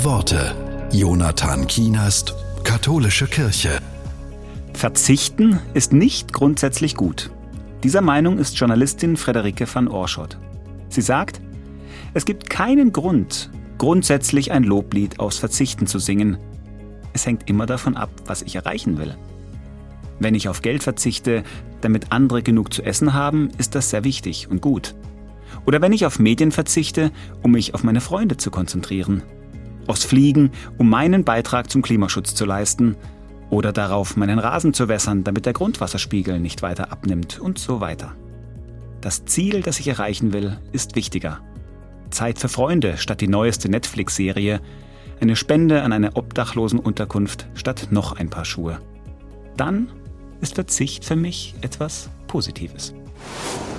Worte. Jonathan Kienast, Katholische Kirche. Verzichten ist nicht grundsätzlich gut. Dieser Meinung ist Journalistin Friederike van Oorschot. Sie sagt, es gibt keinen Grund, grundsätzlich ein Loblied aufs Verzichten zu singen. Es hängt immer davon ab, was ich erreichen will. Wenn ich auf Geld verzichte, damit andere genug zu essen haben, ist das sehr wichtig und gut. Oder wenn ich auf Medien verzichte, um mich auf meine Freunde zu konzentrieren. Aufs Fliegen, um meinen Beitrag zum Klimaschutz zu leisten. Oder darauf, meinen Rasen zu wässern, damit der Grundwasserspiegel nicht weiter abnimmt und so weiter. Das Ziel, das ich erreichen will, ist wichtiger. Zeit für Freunde statt die neueste Netflix-Serie, eine Spende an eine Obdachlosenunterkunft statt noch ein paar Schuhe. Dann ist Verzicht für mich etwas Positives.